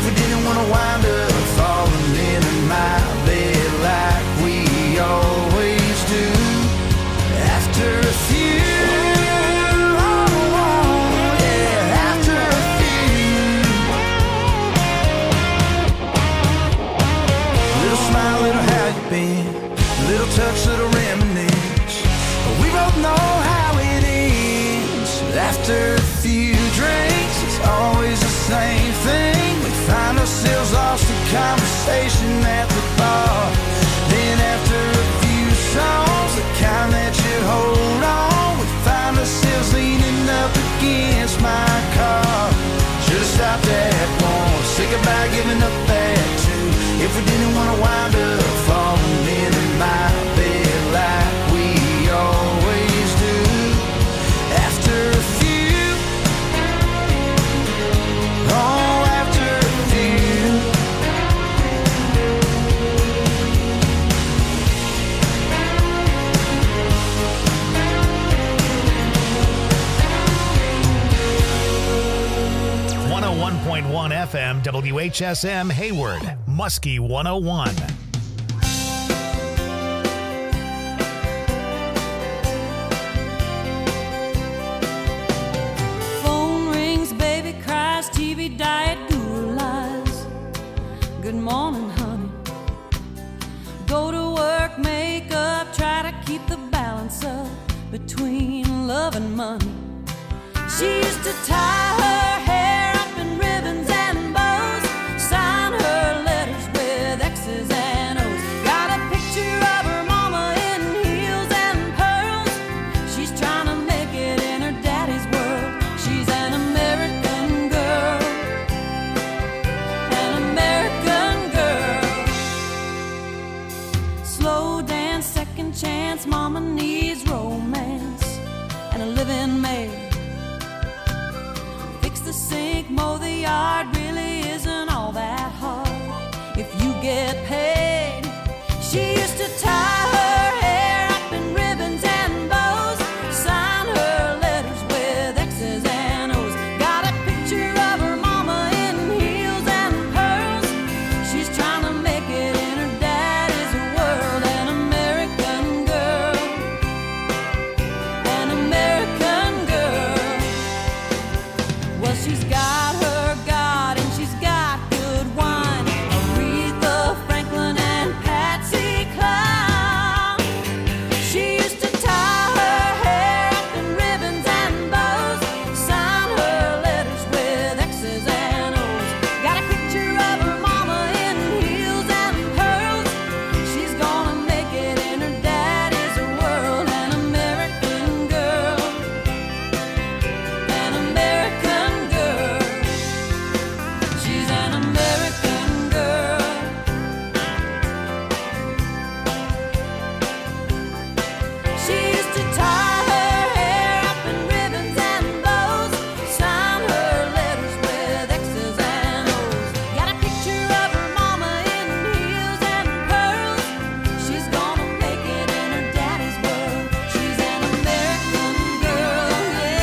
we didn't want to wind up falling into my bed like we always do. After a few, after a few. Little smile, little how you been, little touch, little reminisce. We both know how it ends. After a few drinks, it's always the same thing. We find ourselves lost in conversation at the bar. Then after a few songs, the kind that you hold on, we find ourselves leaning up against my car. Should've stopped at one, say goodbye, giving up that two. If we didn't want to wind up falling into my bed like we always do. After a few, after a few. 101.1 FM WHSM Hayward, Muskie 101. Phone rings, baby cries, TV diet, guru lies. Good morning, honey. Go to work, make up, try to keep the balance up between love and money. She used to tie her hair up in ribbons and bows, sign her letters with X's and O's. Got a picture of her mama in heels and pearls. She's trying to make it in her daddy's world. She's an American girl, an American girl. Slow dance, second chance, mama needs romance and a living maid. Sink, mow the yard, really isn't all that hard if you get paid. She used to tie her hair up in ribbons and bows, sign her letters with X's and O's. Got a picture of her mama in heels and pearls. She's trying to make it in her daddy's world. An American girl, an American girl. Well, she's got her God and she's got good wine. Aretha Franklin and Patsy Cline. She used to tie her hair up in ribbons and bows, sign her letters with X's and O's. Got a picture of her mama in heels and pearls. She's gonna make it in her daddy's world. An American girl, an American girl. She's an American girl. She used to tie her hair up in ribbons and bows, sign her letters with X's and O's. Got a picture of her mama in heels and pearls. She's gonna make it in her daddy's world. She's an American girl,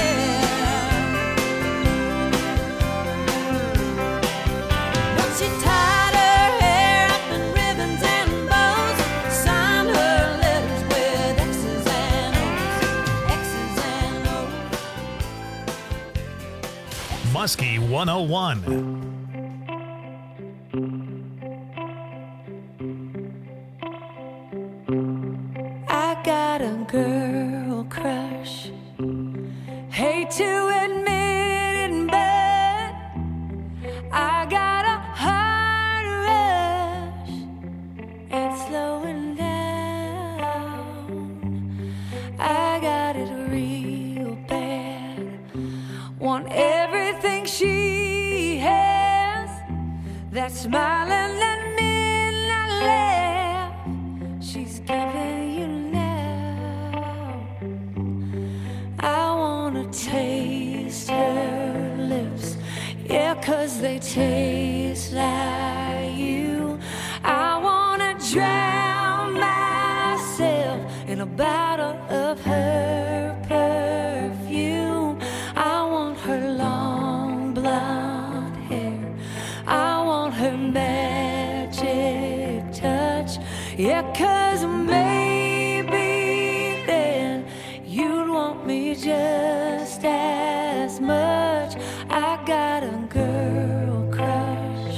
yeah. But she tied her hair up in ribbons and bows, signed her letters with X's and O's, X's and O's. Muskie 101. I got a girl crush. Hate to admit it, but I got a heart rush. It's slowing down. I got it real bad. Want everything she has. That smiling and midnight laugh she's giving you now. I wanna taste her lips, yeah, 'cause they taste like you. I wanna drown myself in a bottle of her perfume. I want her long blonde hair. I want Yeah, 'cause maybe then you'd want me just as much. I got a girl crush.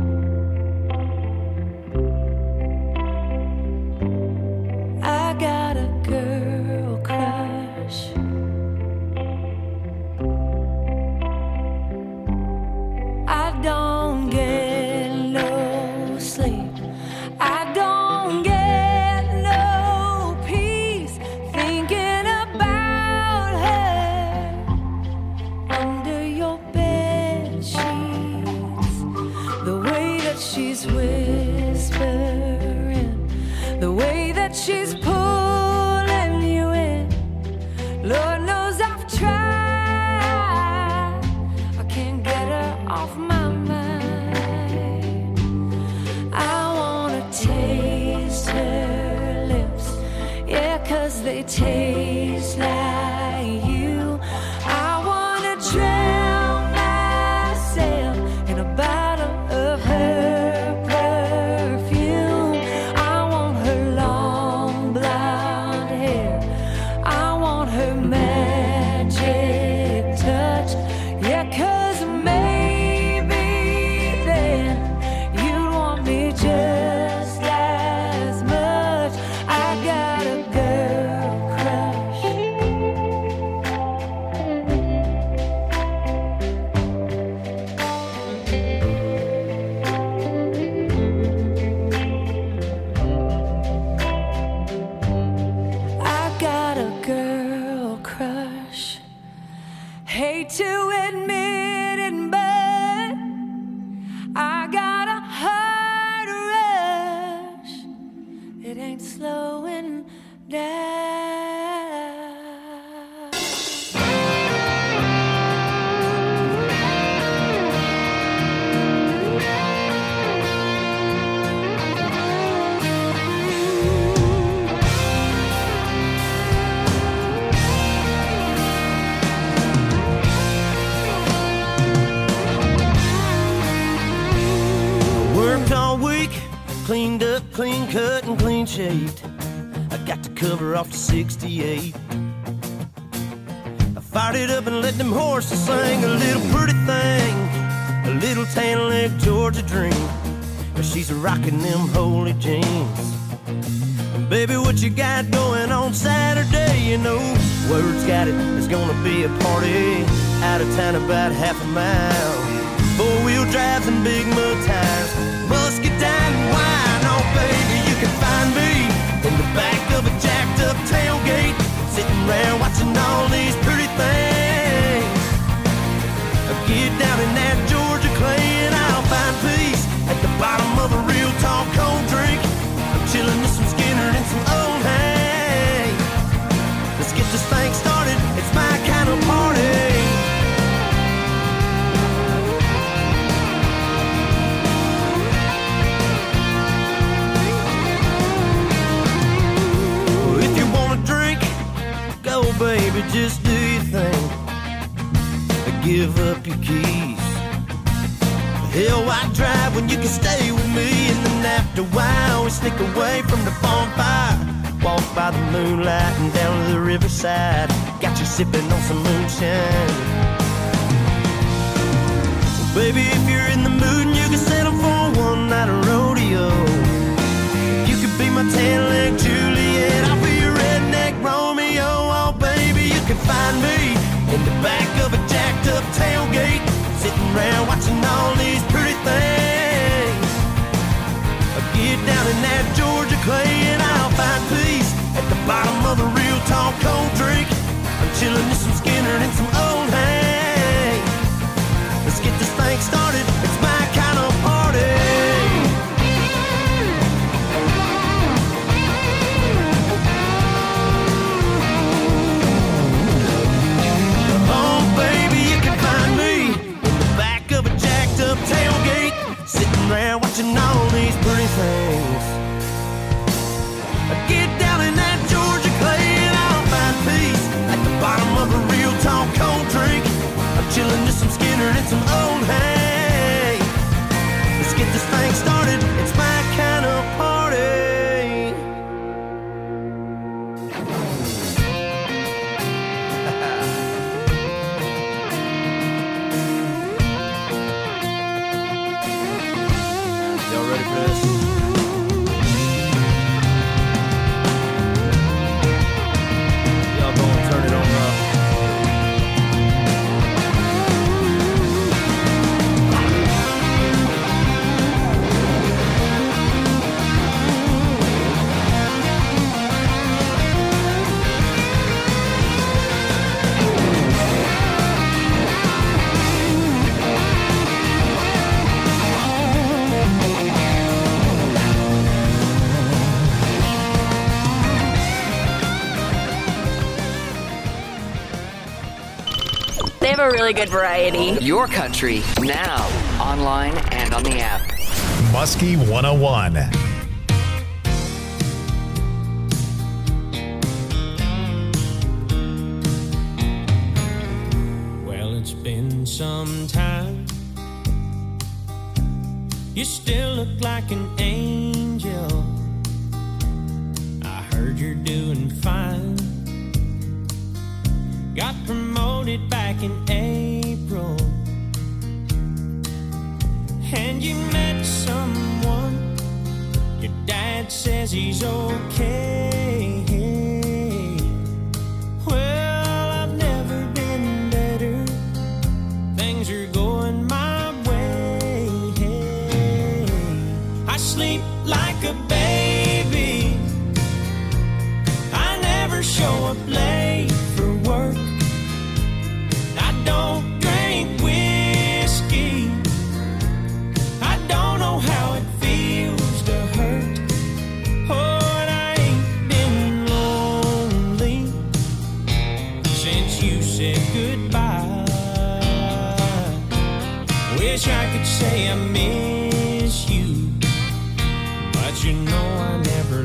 I got a girl crush. I don't get no sleep. I don't get no peace thinking about her under your bed sheets. The way that she's whispering, the way that she's pulling you in. Lord knows I've tried. I can't get her off my mind. I wanna taste her lips, yeah, 'cause they taste like you. I wanna drown myself in a bottle of her perfume. I want her long blonde hair. I want her magic touch. Yeah, 'cause maybe then you'd want me just as much. I got a girl crush. I got a girl crush. Hate to admit it, but I got a heart rush. It ain't slowing down. Worked all week, cleaned up, clean cut, and clean shaved. I got the cover off the 68. I fired it up and let them horses sing a little pretty thing, a little tan leg Georgia dream. But she's rocking them holy jeans. Baby, what you got going on Saturday? You know, word's got it, there's gonna be a party out of town about half a mile. Four-wheel drives and big mud tires, musket down and wine. Oh, baby, you can find me in the back of a jacked-up tailgate, sitting around watching all these pretty things. Get down in that Georgia clay and I'll find peace at the bottom of a real tall cold drink. I'm chilling with some Skinner and some old hay. Let's get this thing started, it's my kind of party. Baby, just do your thing. Give up your keys. Hell, why drive when you can stay with me? And then after a while, we sneak away from the bonfire, walk by the moonlight and down to the riverside. Got you sipping on some moonshine. Baby, if you're in the mood and you can settle for one night of rodeo, you could be my tan-leg Juliet, I'll be your redneck Romeo. Oh, baby, you can find me in the back of a jacked-up tailgate, sitting around watching all these pretty things. I'll get down in that Georgia clay and I'll find peace at the bottom of a real tall cold drink. I'm chilling with some Skinner and some old hay. Let's get this thing started, it's my kind of party. Sitting around watching all these pretty things. have a really good variety. Your country, now, online and on the app. Muskie 101. Well, it's been some time. You still look like an angel. I heard you're doing fine. Got promoted back in April. And you met someone. Your dad says he's okay. Well, I've never been better. Things are going my way. I sleep like a baby. I never show up late for work. I don't drink whiskey. I don't know how it feels to hurt. Oh, and I ain't been lonely since you said goodbye. Wish I could say I miss you, but you know I never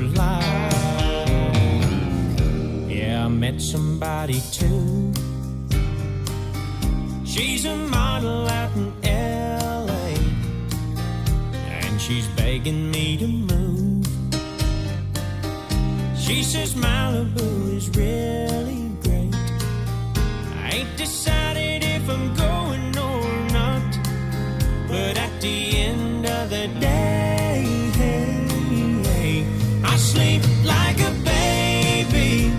lie. Yeah, I met somebody too. She's a model out in L.A. and she's begging me to move. She says Malibu is really great. I ain't decided if I'm going or not, but at the end of the day, I sleep like a baby.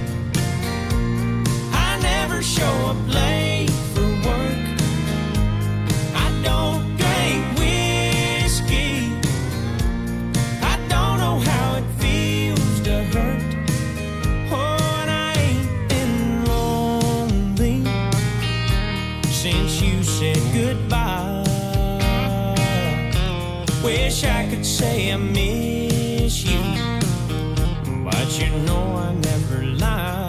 I never show up late for work. I don't drink whiskey. I don't know how it feels to hurt. Oh, and I ain't been lonely since you said goodbye. Wish I could say I miss you, but you know I never lie.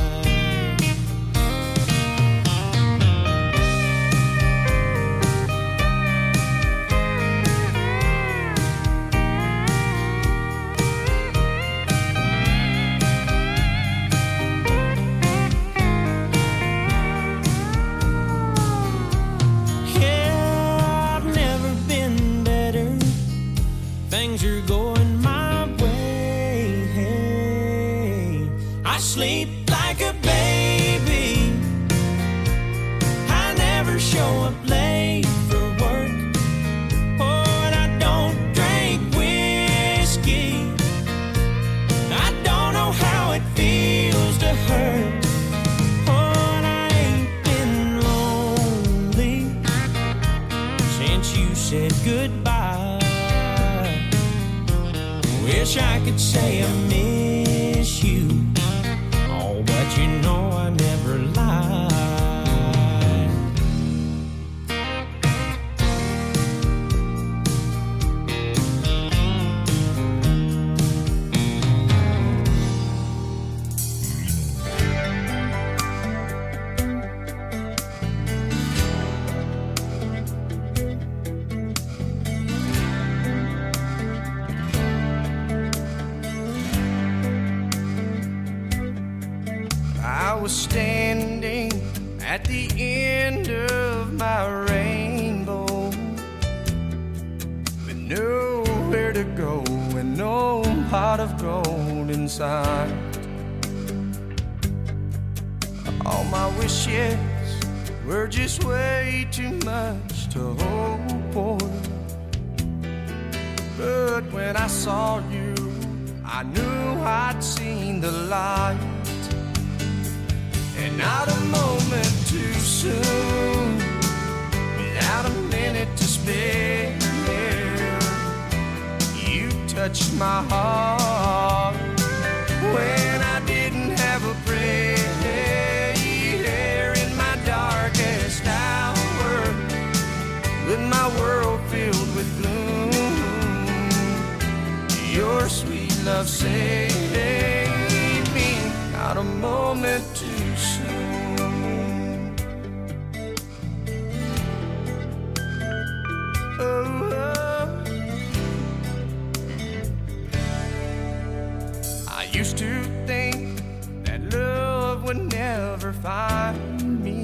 Yeah, I've never been better. Things are going my way. I sleep like a baby. I never show up late for work. Oh, and I don't drink whiskey. I don't know how it feels to hurt. Oh, and I ain't been lonely since you said goodbye. Wish I could say I miss you. Oh, but you know I never lie. I was standing at the end of my rainbow with nowhere to go and no pot of gold inside. All my wishes were just way too much to hope for. But when I saw you, I knew I'd seen the light. And not a moment too soon, without a minute to spare, you touched my heart when I didn't have a prayer. In my darkest hour, with my world filled with gloom, your sweet love saved me. Not a moment too soon. used to think that love would never find me,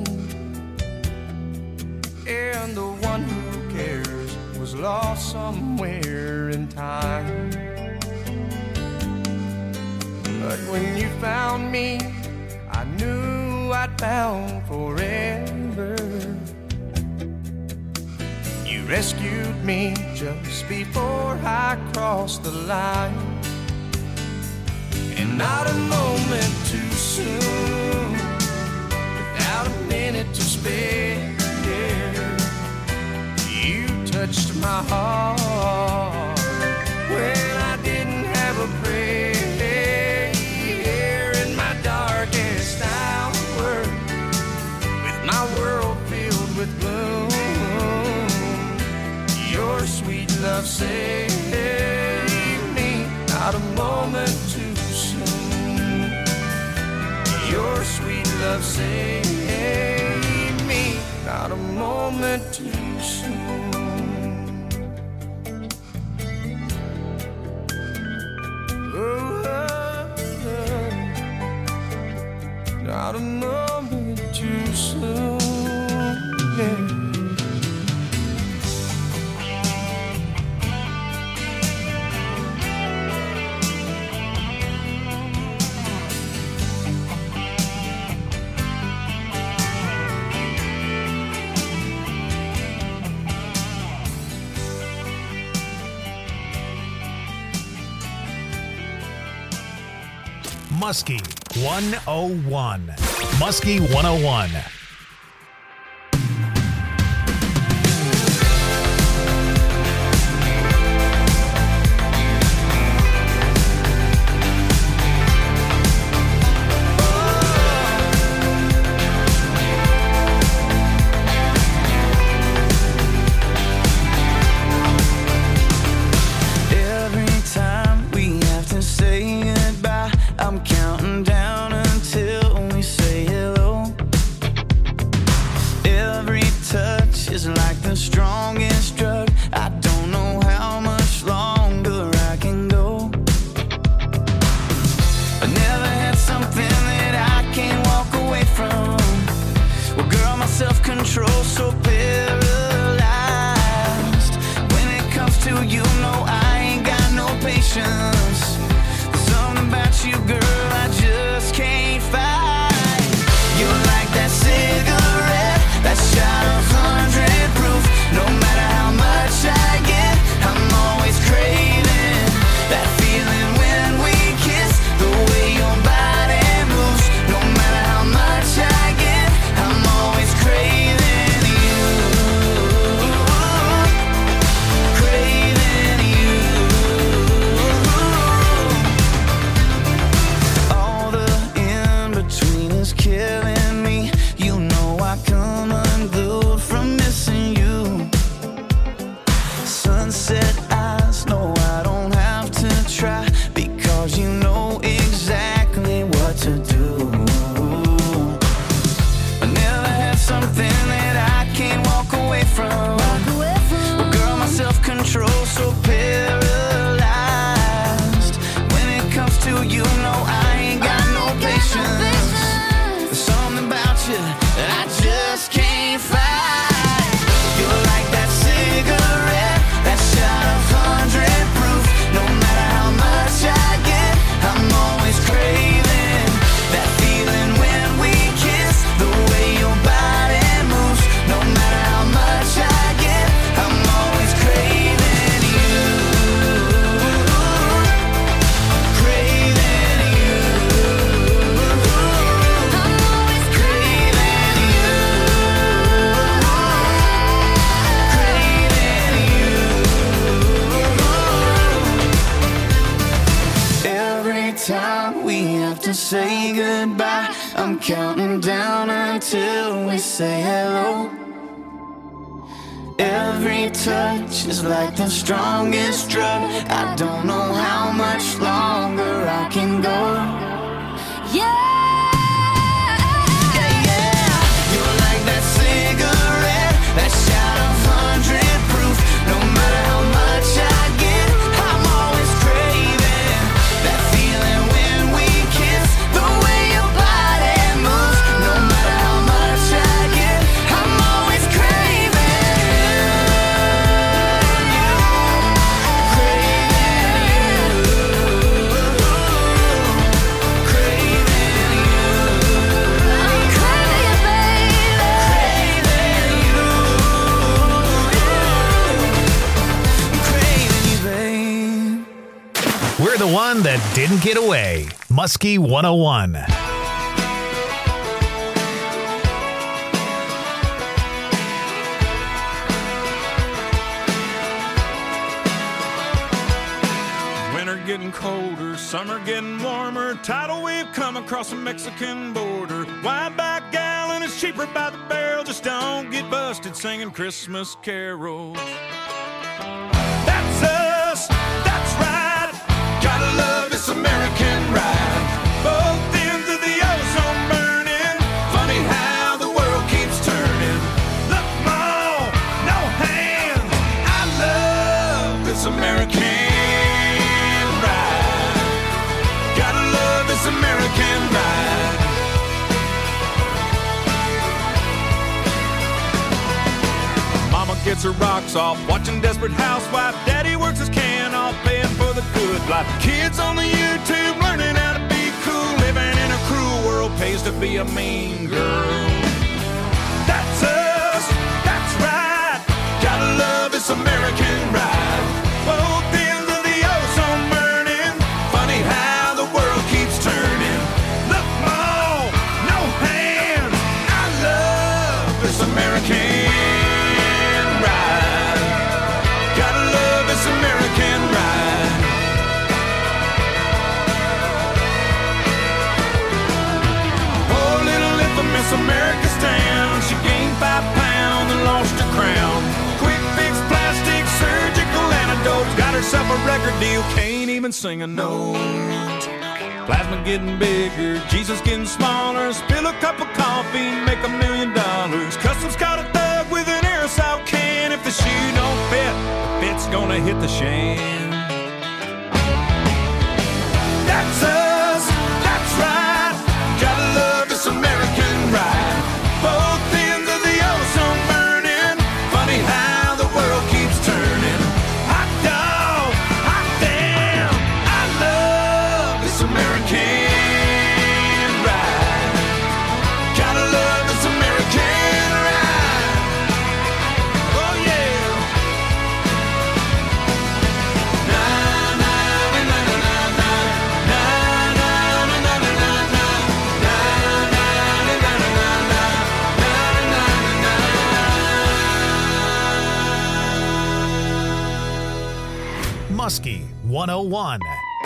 and the one who cares was lost somewhere in time. But when you found me, I knew I'd found forever. You rescued me just before I crossed the line, and not a moment too soon, without a minute to spare. You touched my heart when I didn't have a prayer. In my darkest hour, with my world filled with gloom, your sweet love saved me, not a moment too soon. Your sweet love saved me, not a moment too soon. Not a moment too soon, yeah. Muskie 101. Muskie 101. Say goodbye, I'm counting down until we say hello. Every touch is like the strongest drug. I don't know how much longer I can go. Yeah. You're like that cigarette, that shot of 100 proof. No matter how much I get, I'm always craving that feeling when didn't get away. Muskie 101. Getting colder, summer getting warmer, tidal wave come across the Mexican border. Wine by gallon is cheaper by the barrel, just don't get busted singing Christmas carols. That's us, that's right, gotta love this American ride. Both ends of the ozone burning, funny how the world keeps turning. Look, Mom, no hands, I love this American American ride. Mama gets her rocks off watching Desperate Housewife. Daddy works his can off paying for the good life. Kids on the YouTube learning how to be cool. Living in a cruel world pays to be a mean girl. That's us, that's right, gotta love this American ride. Both ends of the ozone burning, funny how the world keeps turning. Look, Mom, no hands, I love this American ride. Gotta love this American ride. Poor little infamous America stand. She gained 5 pounds and lost her crown. Quick fix, plastic, surgical antidotes. Got herself a record deal, can't even sing a note. Plasma getting bigger, Jesus getting smaller. Spill a cup of coffee, make $1 million. Customs caught a thug with an aerosol can. If the shoe don't fit, the fit's gonna hit the shan. That's us, that's right, gotta love this American ride. Both ends of the ozone burning, funny how the world keeps turning. Hot dog, hot damn, I love this American ride. Gotta love this American ride. Oh yeah. Na na na na na na na na na na na na na na na na na. Muskie 101.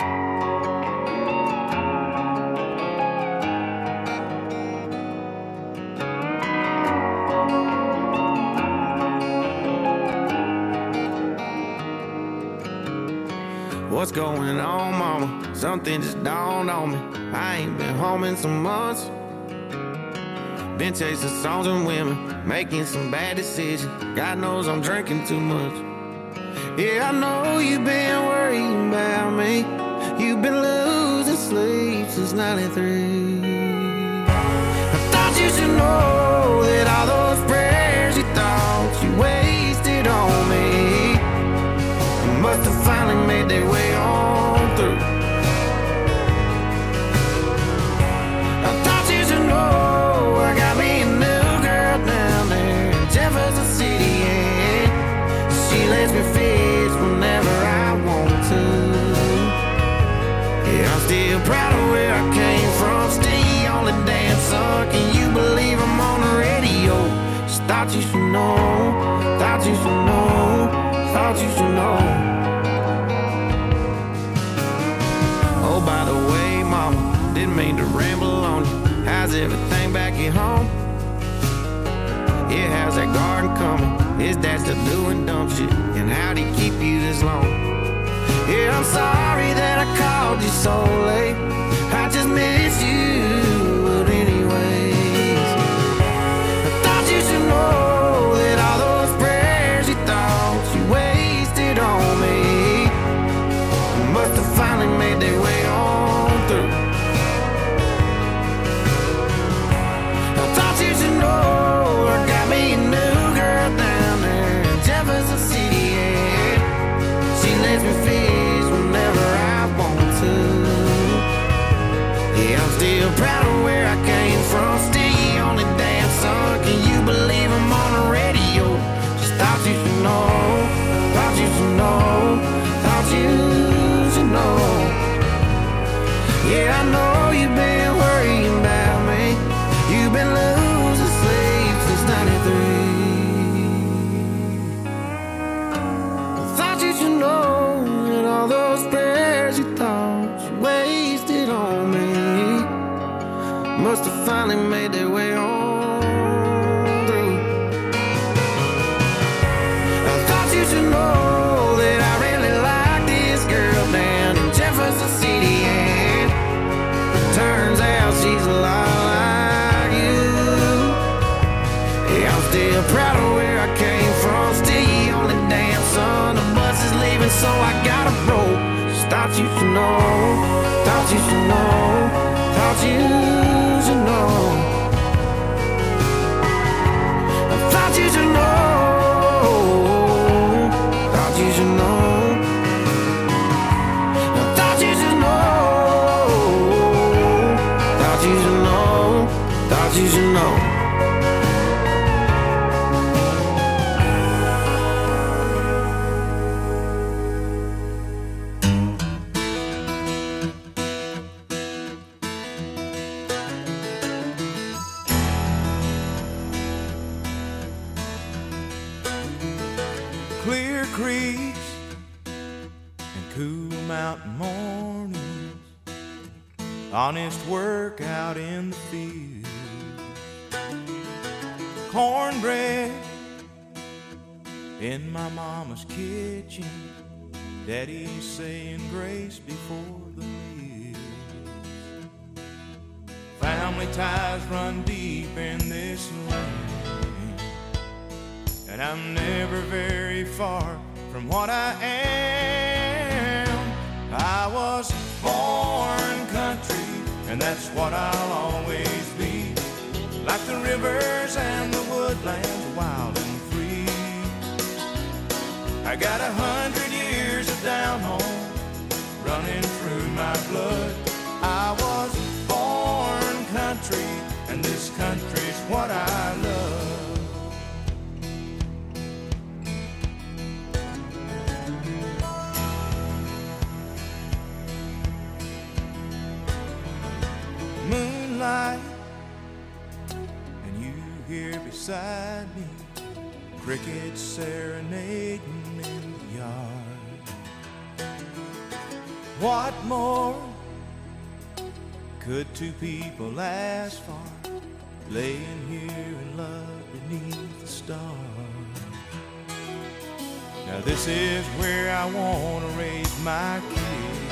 What's going on, mama? Something just dawned on me. I ain't been home in some months. Been chasing songs and women, making some bad decisions. God knows I'm drinking too much. Yeah, I know you've been worrying about me. You've been losing sleep since 93. I thought you should know that all those prayers you thought you wasted on me must have finally made their way on through. I thought you should know I got me a new girl down there in Jefferson City, and she lets me fish whenever I want to. Yeah, I'm still proud of where I came from. Stay on the dance song. Can you believe I'm on the radio? Just thought you should know. Thought you should know. Thought you should know. Oh, by the way, mama, didn't mean to ramble on you. How's everything back at home? Yeah, how's that garden coming? Is dad still doing dumb shit? And how'd he keep you this long? Yeah, I'm sorry that I called you so late. I just miss you, but anyways, I thought you should know that all those prayers you thought you wasted on me must have finally made their way on through. I thought you should know I got me a new girl down there in Jefferson City, and she lets me fish whenever I want to. Yeah, I'm still proud of where I came from. Stay on the dance song. Can you believe I'm on the radio? Just thought you should know. Thought you should know. Thought you should know. must have finally made their way on through. I thought you should know that I really like this girl down in Jefferson City, and turns out she's a lot like you. Yeah, I'm still proud of where I came from, still you only damn son. The bus is leaving, so I gotta roll. Just thought you should know, thought you should know, thought you should know. I thought you should know, thought you should know. I thought you should know, thought you should know, thought you should know. Clear creeks and cool mountain mornings, honest work out in the field, cornbread in my mama's kitchen, daddy saying grace before the meal. Family ties run deep in this land, and I'm never very far from what I am. I was born country, and that's what I'll always be. Like the rivers and the woodlands, wild and free. I got 100 years of down home running through my blood. I was born country, and this country's what I love. Moonlight, and you here beside me, crickets serenading in the yard. What more could two people ask for, laying here in love beneath the stars? Now this is where I want to raise my kids,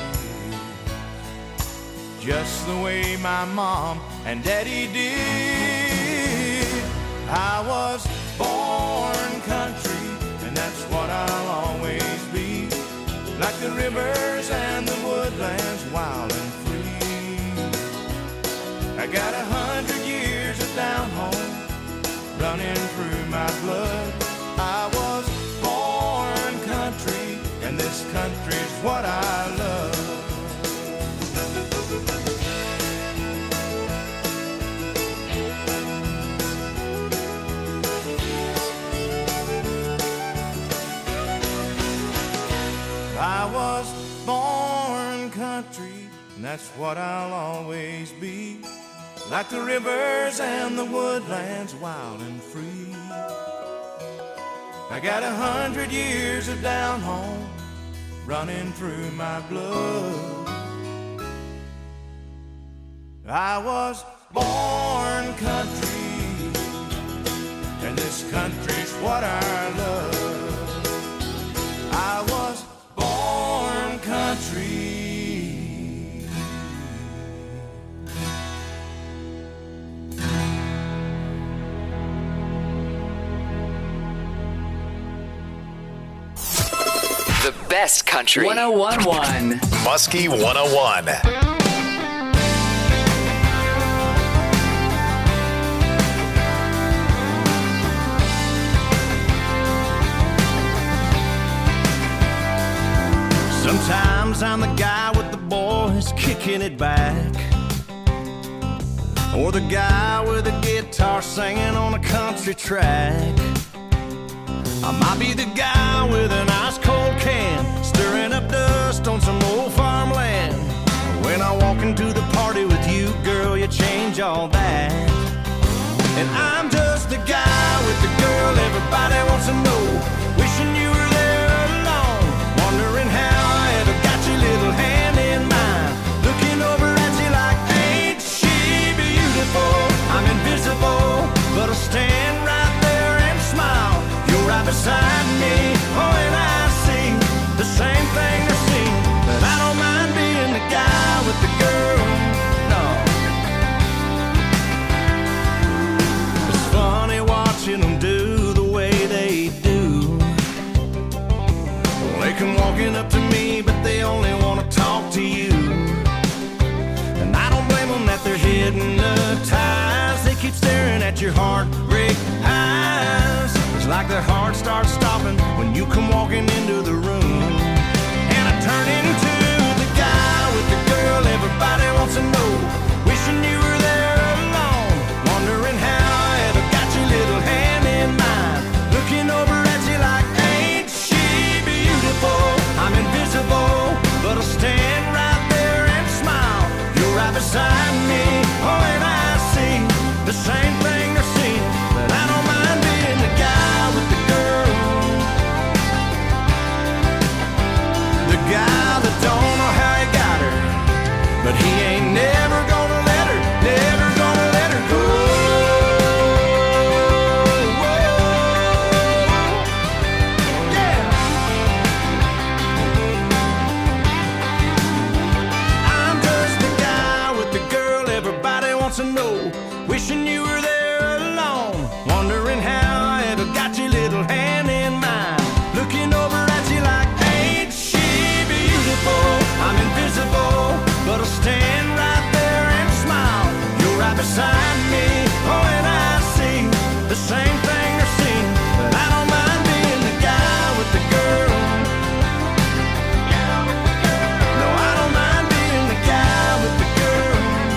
just the way my mom and daddy did. I was born country, and that's what I'll always be. Like the rivers and the woodlands, wild and free. I got 100 years of down home running through my blood. I was born country, and this country's what I love. I was born country, and that's what I'll always be. Like the rivers and the woodlands, wild and free. I got 100 years of down home running through my blood. I was born country, and this country's what I love. I was born country. The best country. 101.1. Muskie 101. Sometimes I'm the guy with the boys kicking it back, or the guy with a guitar singing on a country track. I might be the guy with an ice cold can, stirring up dust on some old farmland. When I walk into the party with you, girl, you change all that. And I'm just the guy with the girl everybody wants to know, wishing you were there alone, wondering how I ever got your little hand in mine, looking over at you like, ain't she beautiful? hypnotized. They keep staring at your heartbreak eyes. It's like their heart starts stopping when you come walking into the room. And I turn into the guy with the girl everybody wants to know. Wishing you were there alone, wondering how I ever got your little hand in mine. Looking over at you like, ain't she beautiful? I'm invisible, but I'll stand right there and smile. You're right beside me, oh, and I see the same thing they're seeing. But I don't mind being the guy with the girl, the guy that don't know how he got her, but he ain't never gonna let her, never gonna let her go. Yeah. I'm just the guy with the girl everybody wants to know. Wishing you were there alone, wondering how I ever got your little hand in mine. Looking over at you like, ain't she beautiful? I'm invisible, but I'll stand right there and smile. You're right beside me, oh, and I see the same thing they're seeing. But I don't mind being the guy with the girl. No, I don't mind being the guy with the girl.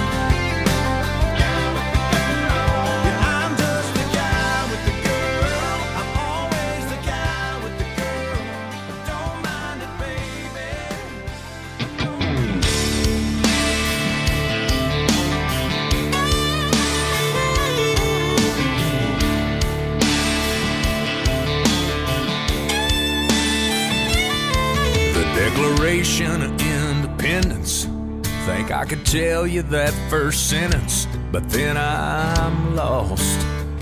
Yeah, I'm just the guy with the girl. I'm always the guy with the girl. Don't mind it, baby. The Declaration of Independence. Think I could tell you that first sentence, but then I'm lost.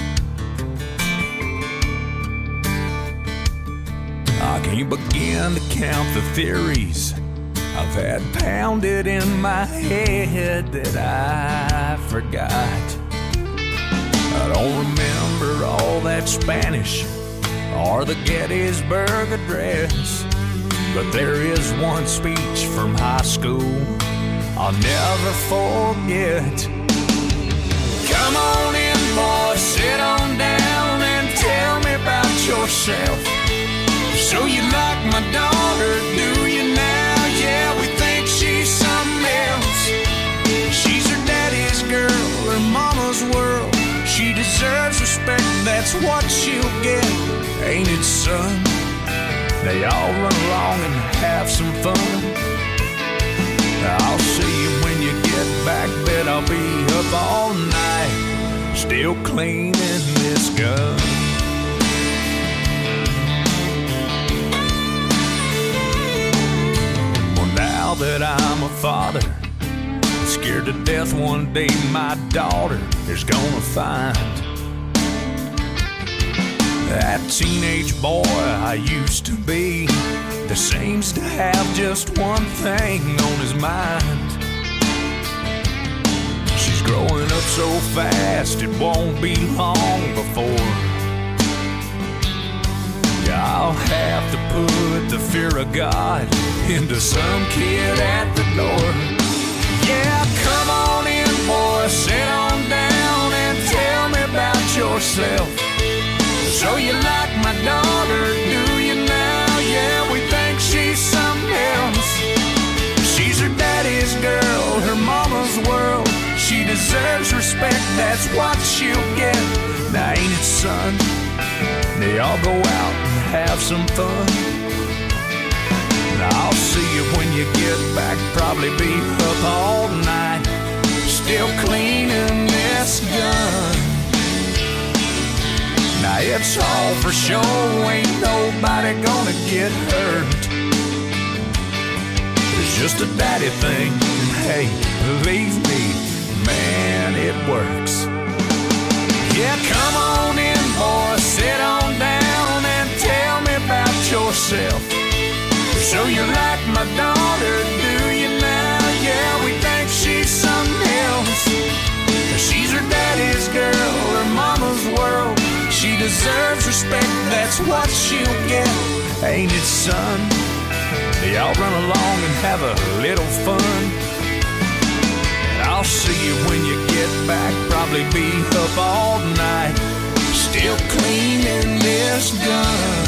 I can't begin to count the theories I've had pounded in my head that I forgot. I don't remember all that Spanish or the Gettysburg Address, but there is one speech from high school I'll never forget. Come on in, boy, sit on down and tell me about yourself. So you like my daughter, do you now? Yeah, we think she's something else. She's her daddy's girl, her mama's world. She deserves respect, that's what she'll get. Ain't it, son? They all run along and have some fun. I'll see you when you get back, bet I'll be up all night, still cleaning this gun. Well, now that I'm a father, scared to death one day my daughter is gonna find that teenage boy I used to be that seems to have just one thing on his mind. She's growing up so fast it won't be long before I'll have to put the fear of God into some kid at the door. Yeah, come on in, boy, sit on down and tell me about yourself. So you like my daughter, do you now? Yeah, we think she's something else. She's her daddy's girl, her mama's world. She deserves respect, that's what she'll get. Now ain't it, son? They all go out and have some fun. Now I'll see you when you get back, probably be up all night, still cleaning this gun. Now it's all for show, ain't nobody gonna get hurt. It's just a daddy thing, and hey, believe me, man, it works. Yeah, come on in, boy, sit on down and tell me about yourself. So you like my daughter, do you now? Yeah, we think she's something else. She's her daddy's girl, her mama's world. She deserves respect, that's what she'll get. Ain't it, son? They all run along and have a little fun. And I'll see you when you get probably be up all night, still cleaning this gun.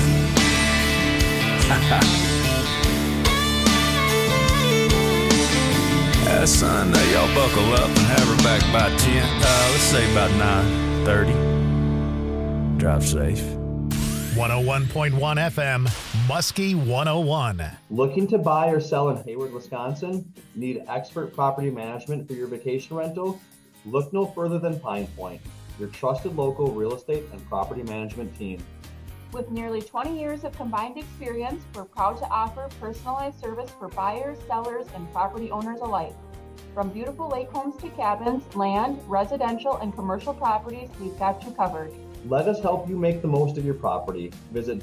Sunday, y'all buckle up and have her back by 10. Let's say about 9:30. Drive safe. 101.1 FM, Muskie 101. Looking to buy or sell in Hayward, Wisconsin? Need expert property management for your vacation rental? Look no further than Pine Point, your trusted local real estate and property management team. With nearly 20 years of combined experience, we're proud to offer personalized service for buyers, sellers, and property owners alike. From beautiful lake homes to cabins, land, residential, and commercial properties, we've got you covered. Let us help you make the most of your property. Visit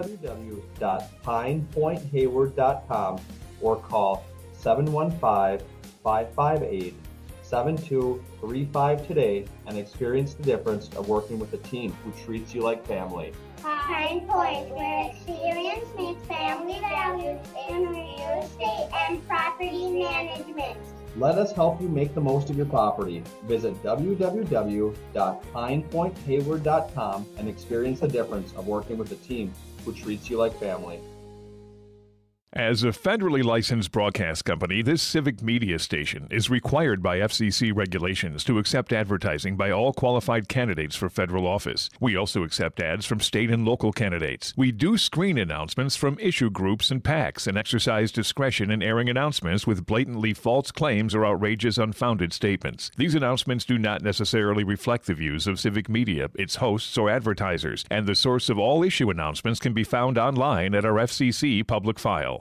www.pinepointhayward.com or call 715-558-7235 today and experience the difference of working with a team who treats you like family. Pine Point, where experience meets family values in real estate and property management. Let us help you make the most of your property. Visit www.pinepointhayward.com and experience the difference of working with a team who treats you like family. As a federally licensed broadcast company, this civic media station is required by FCC regulations to accept advertising by all qualified candidates for federal office. We also accept ads from state and local candidates. We do screen announcements from issue groups and PACs and exercise discretion in airing announcements with blatantly false claims or outrageous, unfounded statements. These announcements do not necessarily reflect the views of civic media, its hosts, or advertisers, and the source of all issue announcements can be found online at our FCC public file.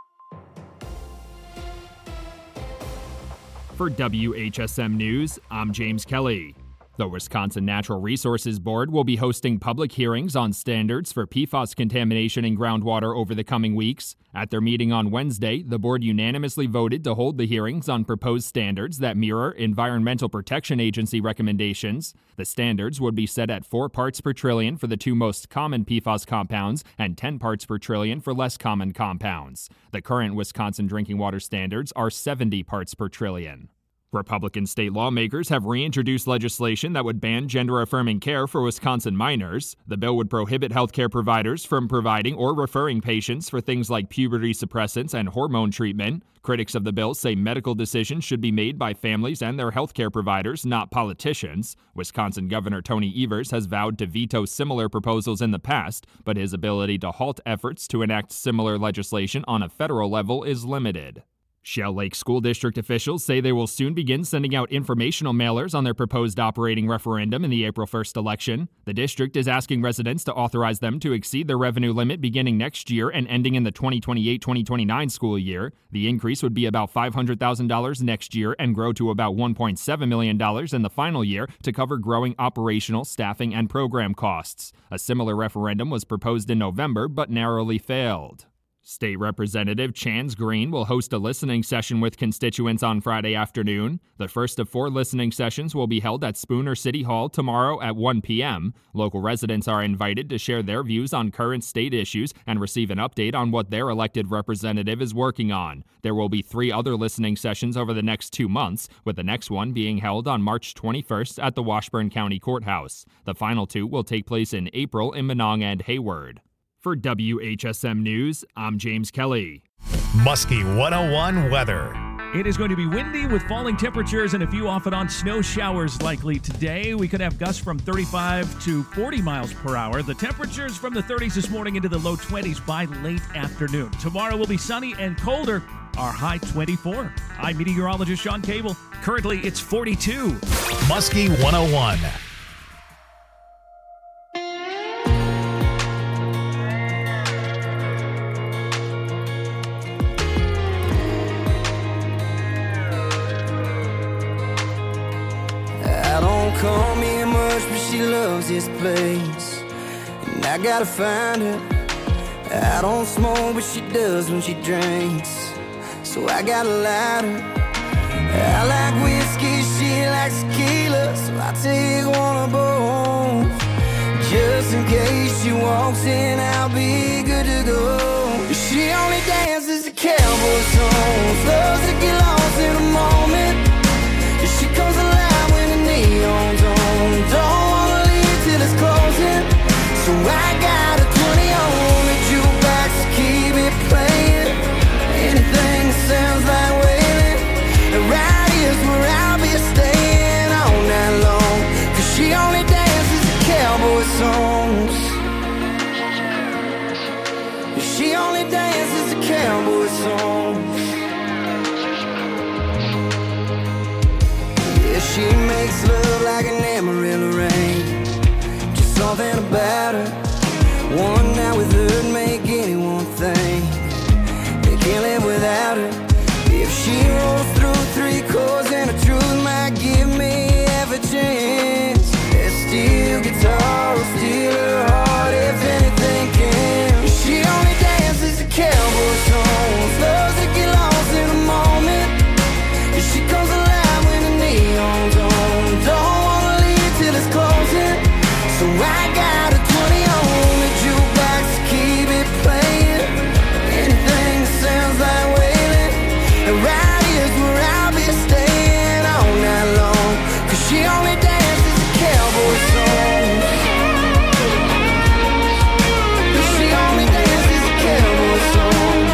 For WHSM News, I'm James Kelly. The Wisconsin Natural Resources Board will be hosting public hearings on standards for PFAS contamination in groundwater over the coming weeks. At their meeting on Wednesday, the board unanimously voted to hold the hearings on proposed standards that mirror Environmental Protection Agency recommendations. The standards would be set at 4 parts per trillion for the 2 most common PFAS compounds and 10 parts per trillion for less common compounds. The current Wisconsin drinking water standards are 70 parts per trillion. Republican state lawmakers have reintroduced legislation that would ban gender-affirming care for Wisconsin minors. The bill would prohibit healthcare providers from providing or referring patients for things like puberty suppressants and hormone treatment. Critics of the bill say medical decisions should be made by families and their healthcare providers, not politicians. Wisconsin Governor Tony Evers has vowed to veto similar proposals in the past, but his ability to halt efforts to enact similar legislation on a federal level is limited. Shell Lake School District officials say they will soon begin sending out informational mailers on their proposed operating referendum in the April 1st election. The district is asking residents to authorize them to exceed their revenue limit beginning next year and ending in the 2028-2029 school year. The increase would be about $500,000 next year and grow to about $1.7 million in the final year to cover growing operational, staffing, and program costs. A similar referendum was proposed in November but narrowly failed. State Representative Chance Green will host a listening session with constituents on Friday afternoon. The first of 4 listening sessions will be held at Spooner City Hall tomorrow at 1 p.m. Local residents are invited to share their views on current state issues and receive an update on what their elected representative is working on. There will be 3 other listening sessions over the next 2 months, with the next one being held on March 21st at the Washburn County Courthouse. The final 2 will take place in April in Monong and Hayward. For WHSM News, I'm James Kelly. Muskie 101 weather. It is going to be windy with falling temperatures and a few off and on snow showers likely today. We could have gusts from 35 to 40 miles per hour. The temperatures from the 30s this morning into the low 20s by late afternoon. Tomorrow will be sunny and colder. Our high 24. I'm meteorologist Sean Cable. Currently, it's 42. Muskie 101. Call me much, but she loves this place, and I gotta find her. I don't smoke, but she does when she drinks, so I got a lighter. I like whiskey, she likes tequila, so I take one of both. Just in case she walks in, I'll be good to go. She only dances to cowboy songs, loves to get lost in a moment. She comes alive when the neon's on. cowboy songs. Yeah, she makes love like an Amarillo rain. Just something about her. One night with her would make anyone think they can't live without her. If she rolls through 3 chords and the truth might give me half a chance, that steel guitar will steal her heart if anything can. She only dances to cowboy songs, loves to get lost in a moment. And she comes alive when the neon's on. Don't wanna leave till it's closing, so I got a 20 on the jukebox to keep it playing. Anything that sounds like wailing, and right here's where I'll be staying all night long. 'Cause she only dances to cowboy songs. She only dances to cowboy songs.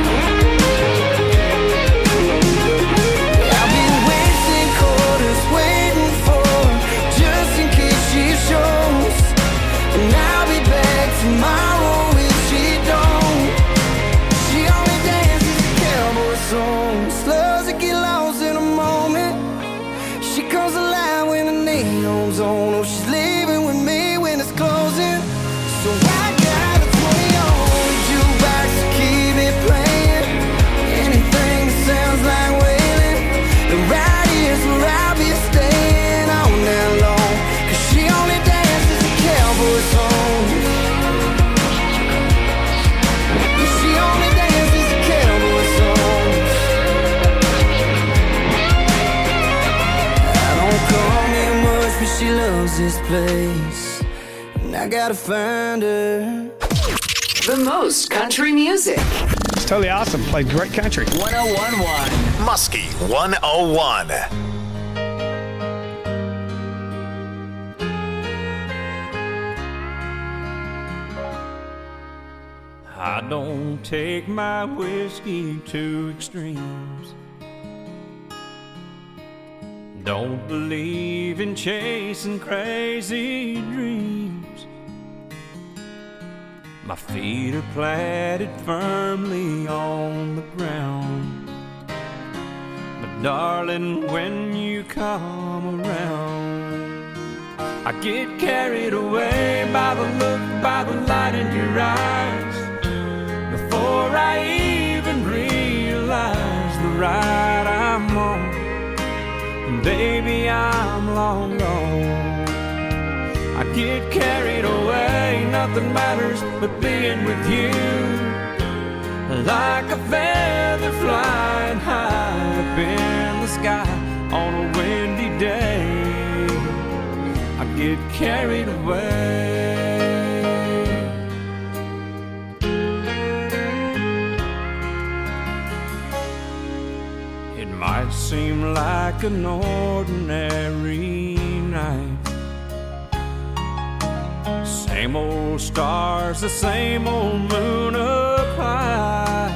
I'll be wasting quarters waiting for her, just in case she shows. And I'll be back tomorrow if she don't. She only dances to cowboy songs, loves to get lost in a moment. She comes alive when the neon's on. Oh, she's leaving with me when it's closing, so I got a 20 on the jukebox to keep it playing. Anything that sounds like wailing, and right here's where I'll be staying all night long. 'Cause she only dances to cowboy songs. She only dances to cowboy songs. I don't come here much, but she loves this place, and I gotta find her. The most country music. It's totally awesome. Played great country. 1011. Muskie 101. I don't take my whiskey to extremes. Don't believe in chasing crazy dreams. My feet are planted firmly on the ground. But darling, when you come around, I get carried away by the look, by the light in your eyes. Before I even realize the ride I'm on, baby, I'm long gone. I get carried away, nothing matters but being with you. Like a feather flying high up in the sky on a windy day, I get carried away. It might seem like an ordinary night, same old stars, the same old moon up high.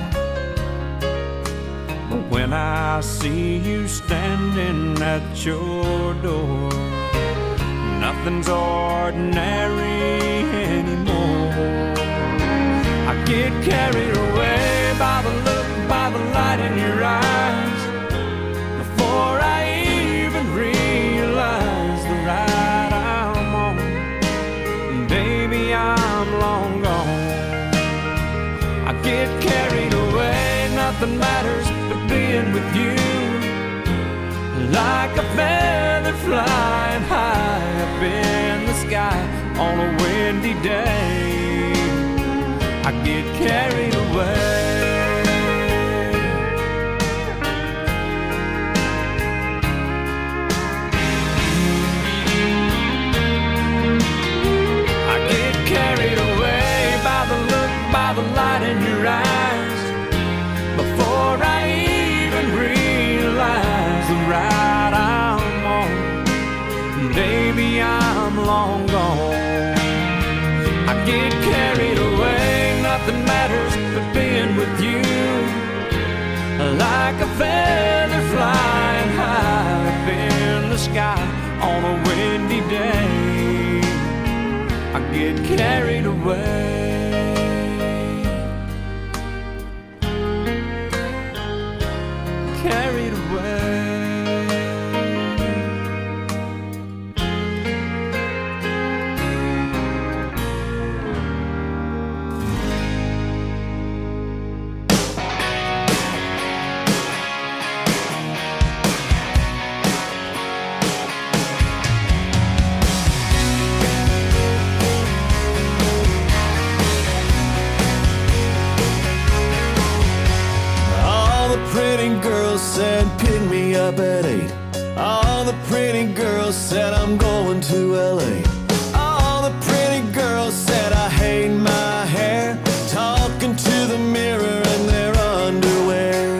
But when I see you standing at your door, nothing's ordinary anymore. I get carried away by the look, by the light in your eyes. Before I even realize the ride I'm on, baby, I'm long gone. I get carried away, nothing matters but being with you. Like a feather flying high up in the sky on a windy day, I get carried away. I get carried away by the look, by the light in your eyes. Before I even realize the ride I'm on, baby, I'm long gone. I get carried away, nothing matters but being with you. Like a feather flying high up in the sky on a windy day, I get carried away. carried away. Said pick me up at 8. All the pretty girls said I'm going to LA. All the pretty girls said I hate my hair, talking to the mirror in their underwear.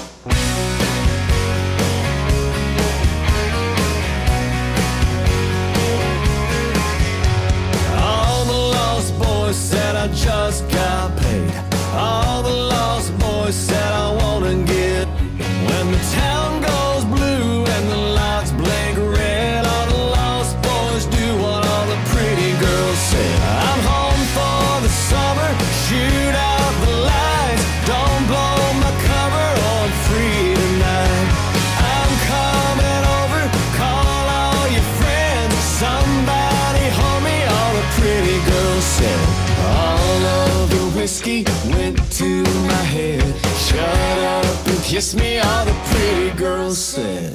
All the lost boys said I just got paid. All the lost boys said I wanna get. When the town goes blue and the lights blink red, all the lost boys do what all the pretty girls say. I'm home for the summer, shoot out the lights, don't blow my cover, I'm free tonight. I'm coming over, call all your friends, somebody hold me, all the pretty girls said. All of the whiskey went to my head. Shut up and kiss me, all the pretty girls said.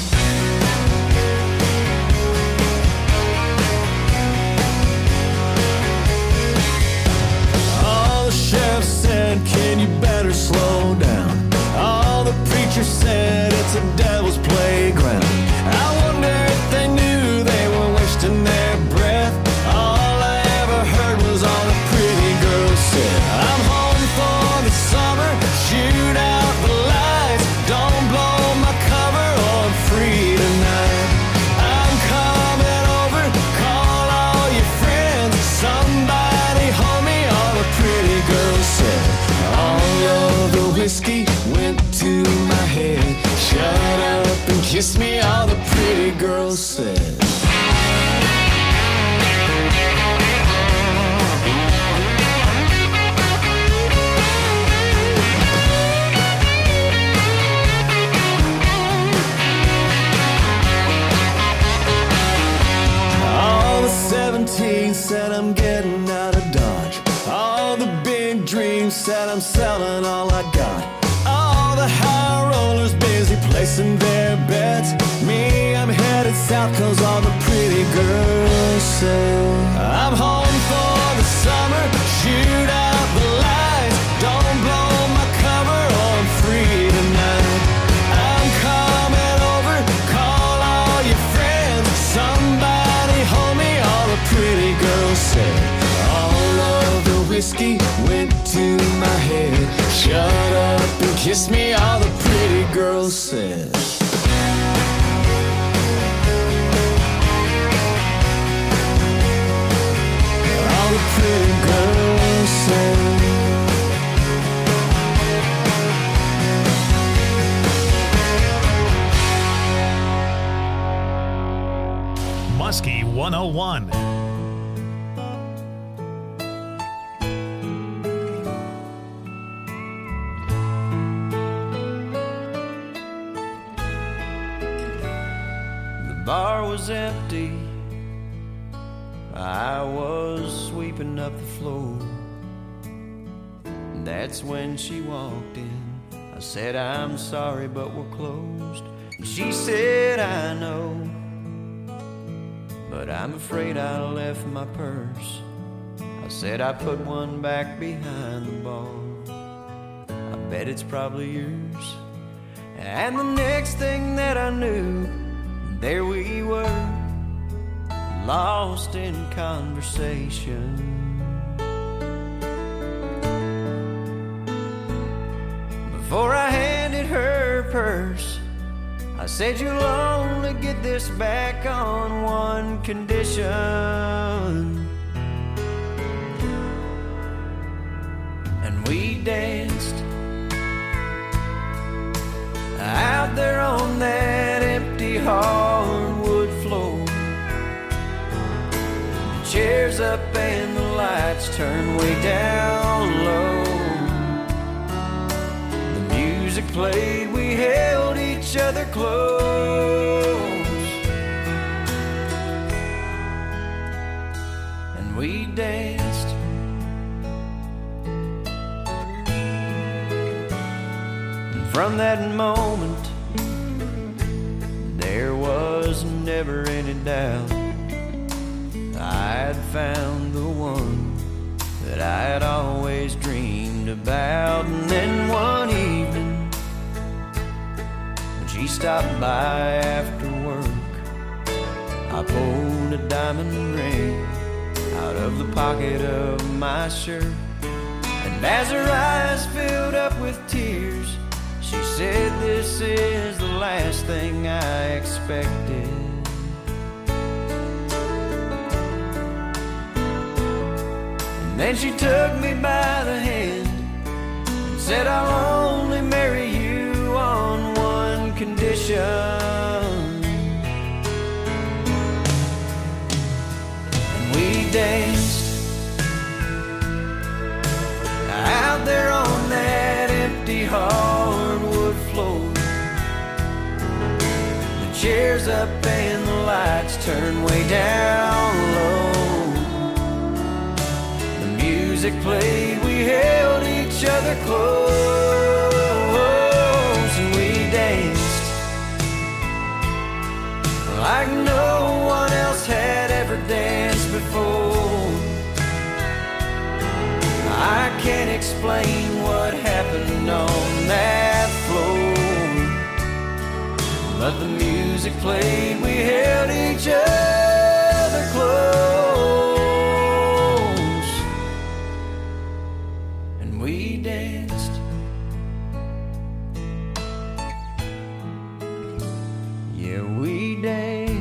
All the sheriff said, can you better slow down? All the preachers said, it's a devil's playground. I wonder if they knew they were wasting their breath. All I ever heard was all the pretty girls said. I'm home for the summer, shoot out the lights, don't blow my cover, I'm free tonight. I'm coming over, call all your friends, somebody hold me, all the pretty girls said. All of the whiskey went to my head. Shut up and kiss me, all the pretty girls said. Said I'm getting out of Dodge. All the big dreams said I'm selling all I got. All the high rollers busy placing their bets. Me, I'm headed south cause all the pretty girls say. I'm home for the summer, shoot out the lights, don't blow my cover, I'm free tonight. I'm coming over, call all your friends, somebody hold me, all the pretty girls said. All of the whiskey went to my head. Shut up and kiss me, all the pretty girls said. All the pretty girls said. Muskie 101. The bar was empty, I was sweeping up the floor. That's when she walked in. I said, I'm sorry, but we're closed. And she said, I know, but I'm afraid I left my purse. I said, I put one back behind the bar. I bet it's probably yours. And the next thing that I knew, there we were, lost in conversation. Before I handed her purse, I said, you'll only get this back on one condition. And we danced out there on that empty hardwood floor. The chairs up and the lights turned way down low. The music played, we held each other close, and we danced. And from that moment, there was never any doubt I'd found the one that I had always dreamed about. And then one evening, when she stopped by after work, I pulled a diamond ring out of the pocket of my shirt. And as her eyes filled up with tears, she said, "This is the last thing I expected." And then she took me by the hand and said, "I'll only marry you on one condition." And we danced out there on that empty hardwood floor, the chairs up and the lights turned way down low. The music played, we held each other close, and we danced like no one else had ever danced before. I can't explain what happened on that floor, but the music played, we held each other close, and we danced. Yeah, we danced.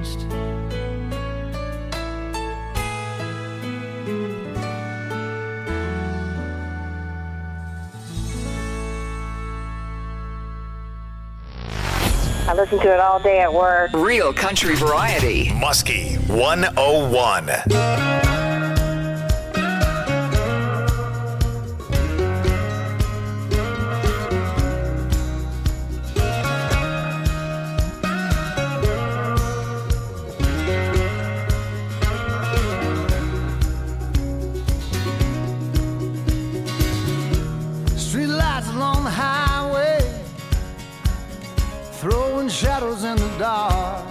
I listen to it all day at work. Real country variety. Muskie 101. Streetlights along the highway, throwing shadows in the dark,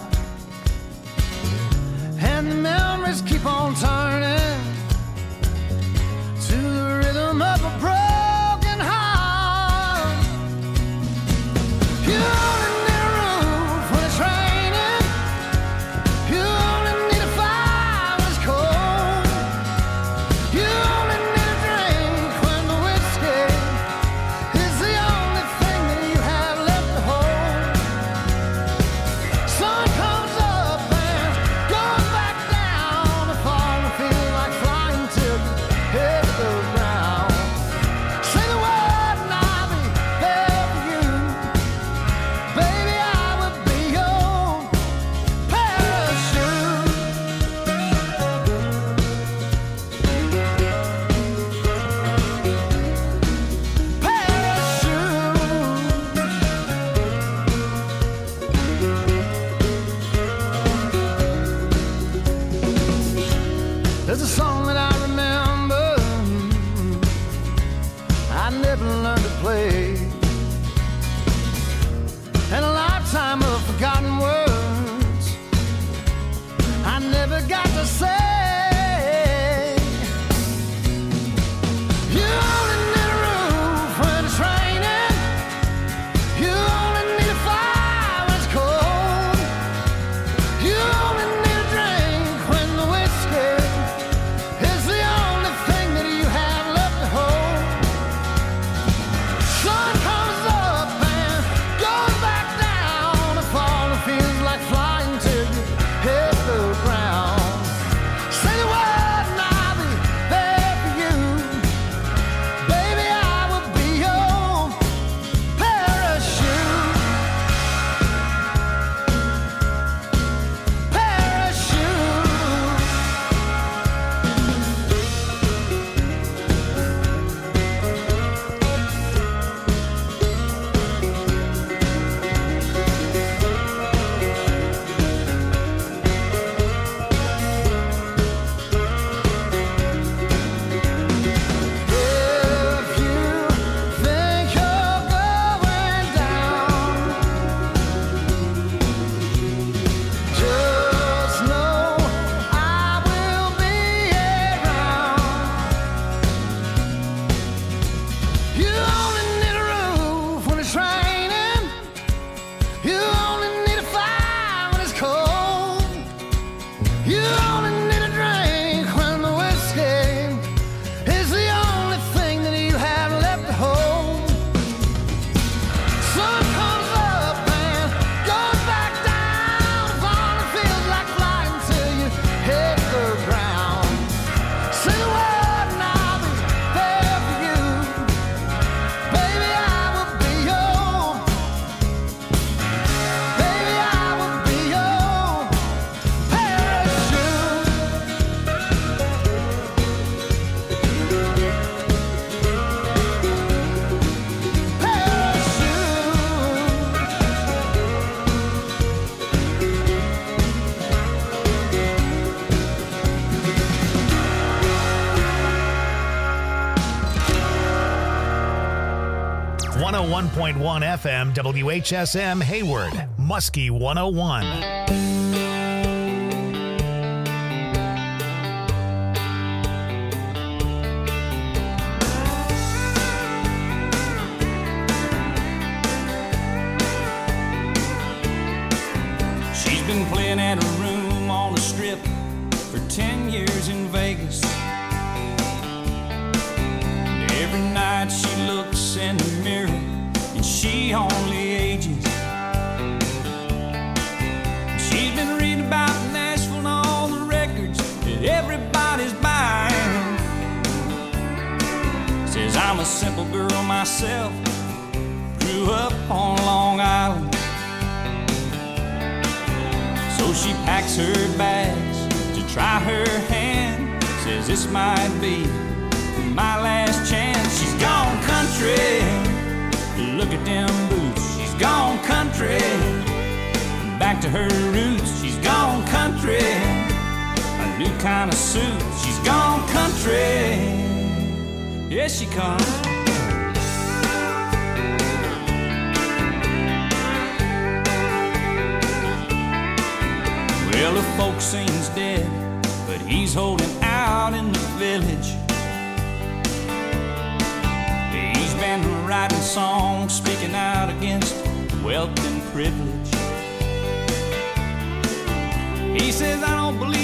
and the memories keep on turning to the rhythm of a broken heart. You only need a roof when it's raining. You only need a fire when it's cold. You only need a drink when the whiskey is the only thing that you have left to hold. Sun comes up and goes back down. The fall feels like flying till you hit the ground. Say the word and I'll be there for you. Baby, I would be your parachute. There's a song that I remember I never learned to play, and a lifetime of forgotten words I never got to say. You only need a roof when it's raining. You only need a fire when it's cold. You only need a drink when the whiskey is the only thing that you have left to hold. Sun comes up and goes back down. The fall feels like flying till you hit the ground. You only need a drink when the whiskey is the only thing that you have left to hold. Sun comes up and goes back down. Fun feels like flying till you hit the ground. Say the word and I'll be there for you. Baby, I will be your. Baby, I will be your parachute. Parachute. 101.1 FM WHSM Hayward, Muskie 101. She's been playing at a room on the strip for 10 years in Vegas. And every night she looks in the mirror and she only ages. She's been reading about Nashville and all the records that everybody's buying. Says I'm a simple girl myself, grew up on Long Island. So she packs her bags to try her hand. Says this might be my last chance. She's gone country, look at them boots. She's gone country, back to her roots. She's gone country, a new kind of suit. She's gone country, yes she comes. Well, the folk scene's dead, but he's holding out in the village. He's been writing songs, speaking out against wealth and privilege. He says, I don't believe